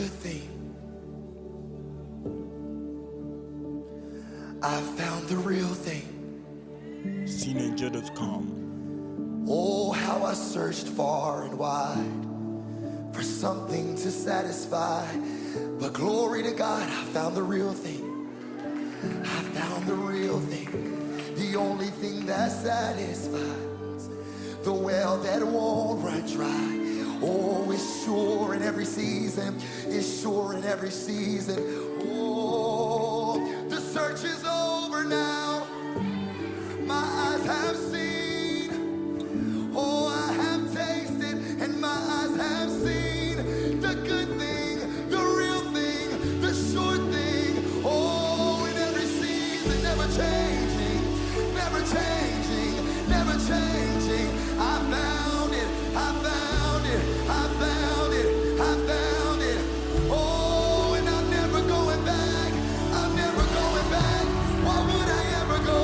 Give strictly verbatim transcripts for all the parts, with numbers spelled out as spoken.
good thing. I found the real thing. C Ninja dot com. Oh, how I searched far and wide for something to satisfy. But glory to God, I found the real thing. I found the real thing. The only thing that satisfies. The well that won't run dry. Oh, it's sure in every season. It's sure in every season. Oh, the search is over now. My eyes have seen. Oh, I have tasted, and my eyes have seen the good thing, the real thing, the sure thing. Oh, in every season, never changing, never changing, never changing. I found it, I found it, I found it, I found it. Oh, and I'm never going back, I'm never going back. Why would I ever go?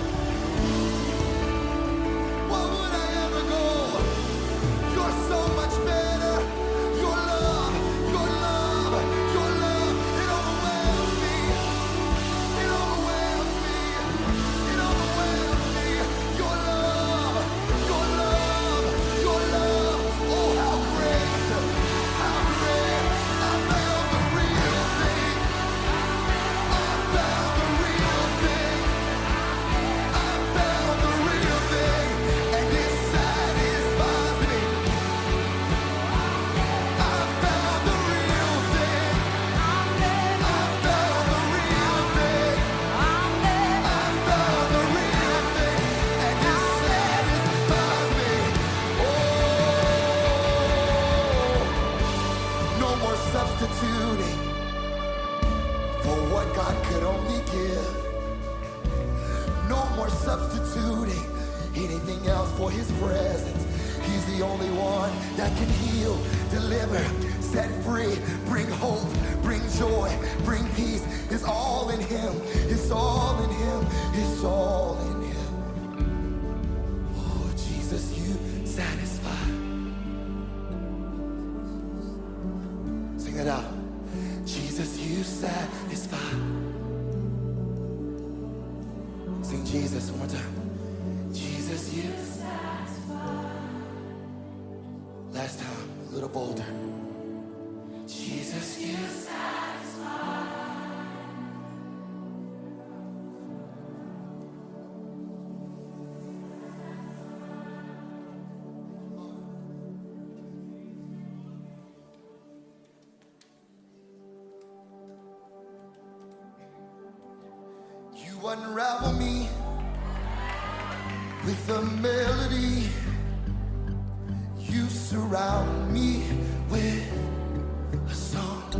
Why would I ever go? You're so much better. Your love, your love, your love, it overwhelms me. It overwhelms me. It overwhelms me. Your love, your love, your love. Oh, how great, how great. I found the real thing. I found the real thing. I found the real thing, and it satisfies me. I found the real thing. I found the real thing. I found the real thing, and it satisfies me. Oh, no more substituting for what God could only give. No more substituting anything else for his presence. He's the only one that can heal, deliver, set free, bring hope, bring joy, bring peace. It's all in him. It's all in him. It's all in him. Oh, Jesus, you satisfy. Sing it out. Jesus, you satisfy. Sing Jesus one more time. Jesus, you satisfy. Last time, a little bolder. Jesus, you satisfy. You unravel me with a melody. You surround me with a song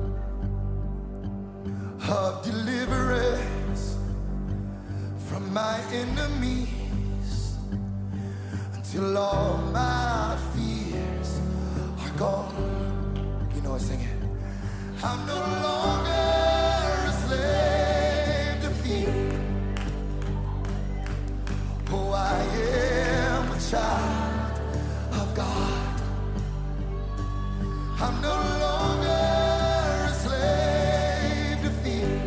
of deliverance from my enemies until all my fears are gone. You know I sing it. I'm no longer a slave to fear. Oh, I am a child of God. I'm no longer a slave to fear.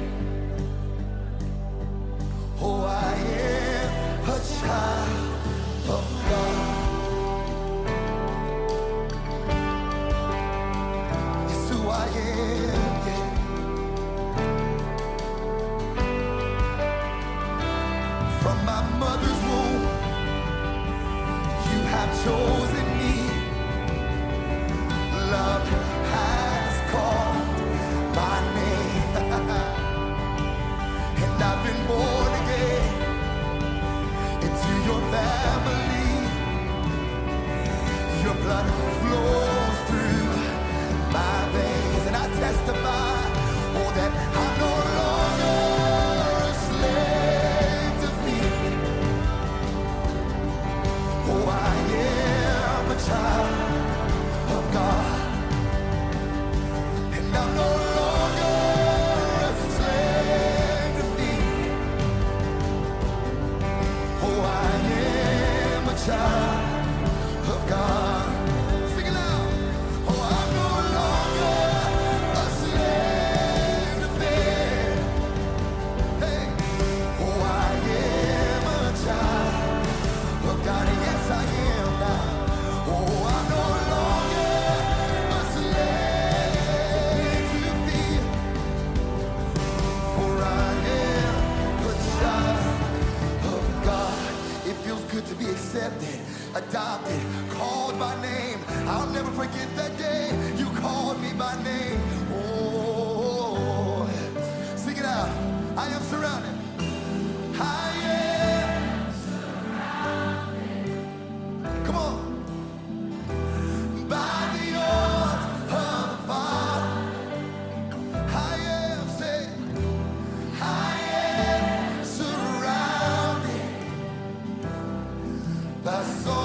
Oh, I am a child of God. It's who I am, yeah. From my mother's womb, you have chosen me. Love has called my name. And I've been born again into your family. Your blood flows through my veins, and I testify, oh, that I'm no longer a slave to fear. Oh, I am a child of God, and I'm no longer a slave to fear. Oh, I am a child of God. Sing it loud. Oh, I'm no longer good to be accepted, adopted, called by name. I'll never forget that day you called me by name. Oh, sing it out. I am surrounded. I am surrounded. Come on. By the arms of the Father. I am saved. I am surrounded by so